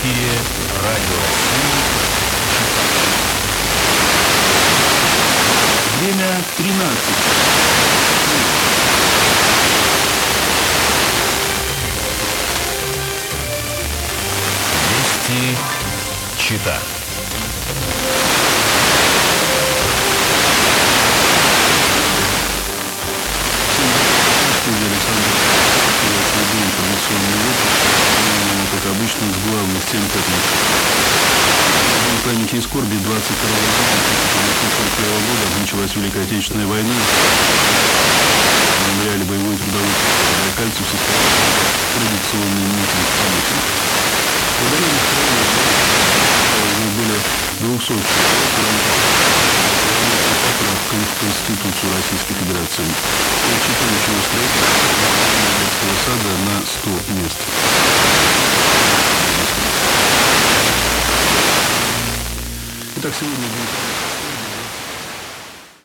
эфире Радио России. Время 13. Вести Чита. Как обычно, с главных тем пятницы. В памяти и скорби 22 года началась Великая Отечественная война. В мемориале боевой трудовой Кальцев состоялся традиционный митинг памяти. Более 200 поправок в Конституцию Российской Федерации. Читающего строительства сада на 100 мест. Итак, сегодня